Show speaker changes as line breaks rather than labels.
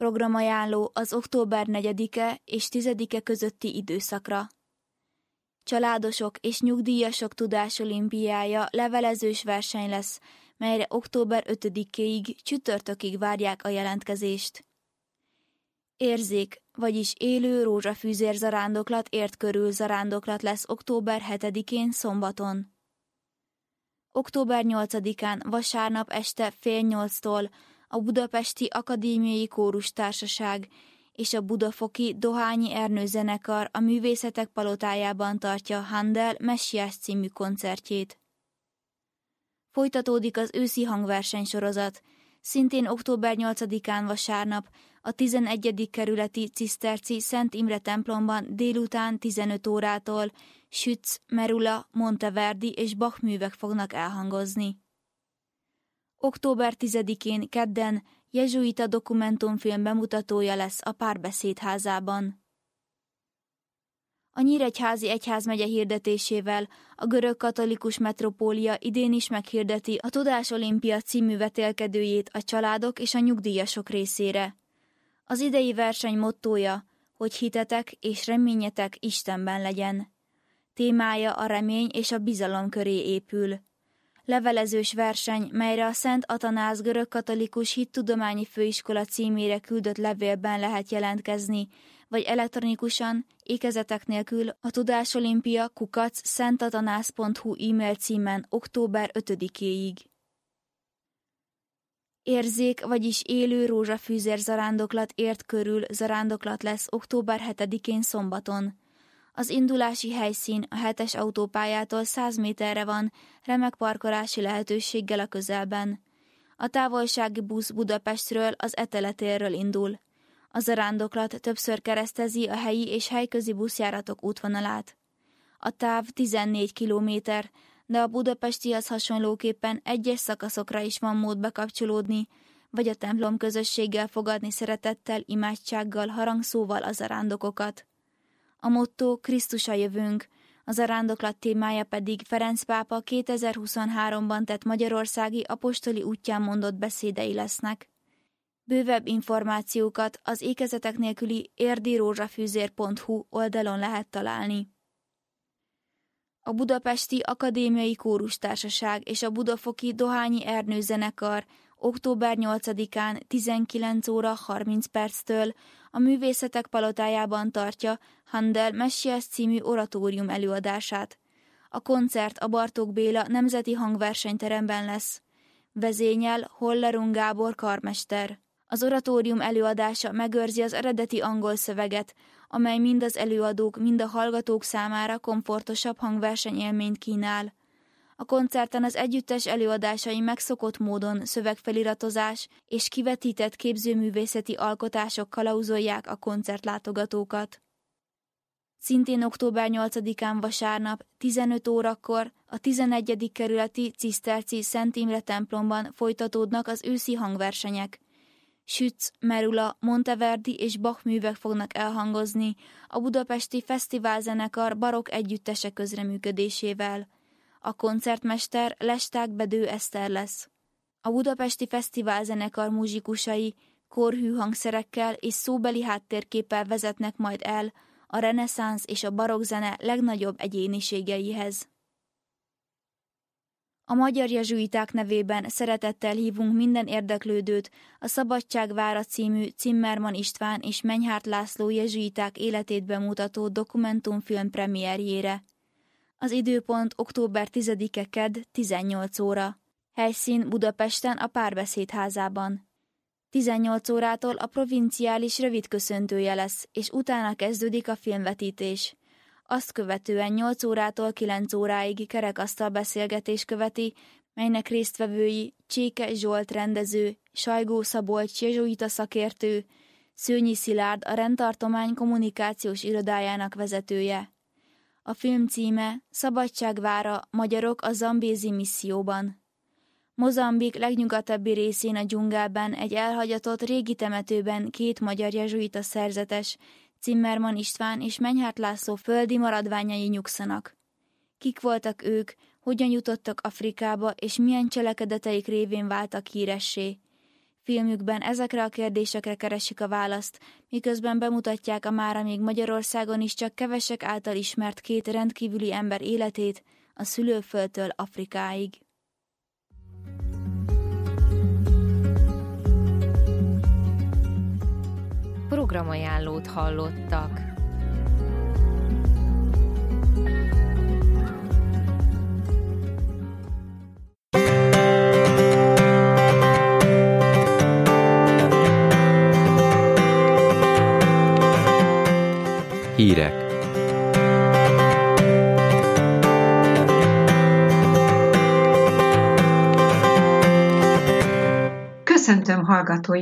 Programajánló az október 4-e és 10-e közötti időszakra. Családosok és nyugdíjasok tudásolimpiája levelezős verseny lesz, melyre október 5-éig csütörtökig várják a jelentkezést. Érzék, vagyis élő rózsafűzér zarándoklat ért körül zarándoklat lesz október 7-én szombaton. Október 8-án vasárnap este 7:30-tól a Budapesti Akadémiai Kórustársaság és a budafoki Dohányi Ernő zenekar a Művészetek Palotájában tartja Handel Messiás című koncertjét. Folytatódik az őszi hangversenysorozat, szintén október 8-án vasárnap a 11. kerületi ciszterci Szent Imre templomban délután 15 órától Schütz, Merula, Monteverdi és Bach művek fognak elhangozni. Október 10-én kedden jezsuita dokumentumfilm bemutatója lesz a Párbeszéd házában. A Nyíregyházi Egyházmegye hirdetésével a görög katolikus metropólia idén is meghirdeti a Tudásolimpia című vetélkedőjét a családok és a nyugdíjasok részére. Az idei verseny mottója, hogy hitetek és reményetek Istenben legyen. Témája a remény és a bizalom köré épül. Levelezős verseny, melyre a Szent Atanáz görögkatolikus hittudományi főiskola címére küldött levélben lehet jelentkezni, vagy elektronikusan, ékezetek nélkül a tudásolimpia@szentatanász.hu e-mail címen október 5-éig. Érzék, vagyis élő rózsafűzér zarándoklat ért körül zarándoklat lesz október 7-én szombaton. Az indulási helyszín a 7-es autópályától 100 méterre van, remek parkolási lehetőséggel a közelben. A távolsági busz Budapestről az Etele térről indul. A zarándoklat többször keresztezi a helyi és helyközi buszjáratok útvonalát. A táv 14 kilométer, de a budapestihez hasonlóképpen egyes szakaszokra is van mód bekapcsolódni, vagy a templom közösséggel fogadni szeretettel, imádsággal, harangszóval a zarándokokat. A motto Krisztus a jövőnk, a zarándoklat témája pedig Ferenc pápa 2023-ban tett magyarországi apostoli útján mondott beszédei lesznek. Bővebb információkat az ékezetek nélküli érdirózsafűzér.hu oldalon lehet találni. A Budapesti Akadémiai Kórustársaság és a budafoki Dohányi Ernő zenekar október 8-án 19 óra 30 perctől a Művészetek Palotájában tartja Handel Messiás című oratórium előadását. A koncert a Bartók Béla Nemzeti Hangversenyteremben lesz. Vezényel Hollerung Gábor karmester. Az oratórium előadása megőrzi az eredeti angol szöveget, amely mind az előadók, mind a hallgatók számára komfortosabb hangversenyélményt kínál. A koncerten az együttes előadásai megszokott módon szövegfeliratozás és kivetített képzőművészeti alkotások kalauzolják a koncertlátogatókat. Szintén október 8-án vasárnap 15 órakor a 11. kerületi ciszterci Szent Imre templomban folytatódnak az őszi hangversenyek. Schütz, Merula, Monteverdi és Bach művek fognak elhangozni a budapesti fesztiválzenekar barokk együttese közreműködésével. A koncertmester Lesták Bedő Eszter lesz. A budapesti fesztiválzenekar muzsikusai korhű hangszerekkel és szóbeli háttérképpel vezetnek majd el a reneszánsz és a barokk zene legnagyobb egyéniségeihez. A magyar jezsuiták nevében szeretettel hívunk minden érdeklődőt a Szabadság vára című Zimmermann István és Menyhárt László jezsuiták életét bemutató dokumentumfilm premierjére. Az időpont október 10-e kedd 18 óra. Helyszín Budapesten a Párbeszéd házában. 18 órától a provinciális rövid köszöntője lesz, és utána kezdődik a filmvetítés. Azt követően 8 órától 9 óráig kerekasztal beszélgetés követi, melynek résztvevői Cséke Zsolt rendező, Sajgó Szabolcs jezsuita szakértő, Szőnyi Szilárd a rendtartomány kommunikációs irodájának vezetője. A film címe Szabadság vára, magyarok a zambézi misszióban. Mozambik legnyugatabbi részén a dzsungelben egy elhagyatott régi temetőben 2 magyar jezsuita szerzetes, Zimmermann István és Menyhárt László földi maradványai nyugszanak. Kik voltak ők, hogyan jutottak Afrikába, és milyen cselekedeteik révén váltak híressé? Filmjükben ezekre a kérdésekre keresik a választ, miközben bemutatják a mára még Magyarországon is csak kevesek által ismert két rendkívüli ember életét, a szülőföldtől Afrikáig.
Programajánlót hallottak.
Hírek.
Köszöntöm hallgatói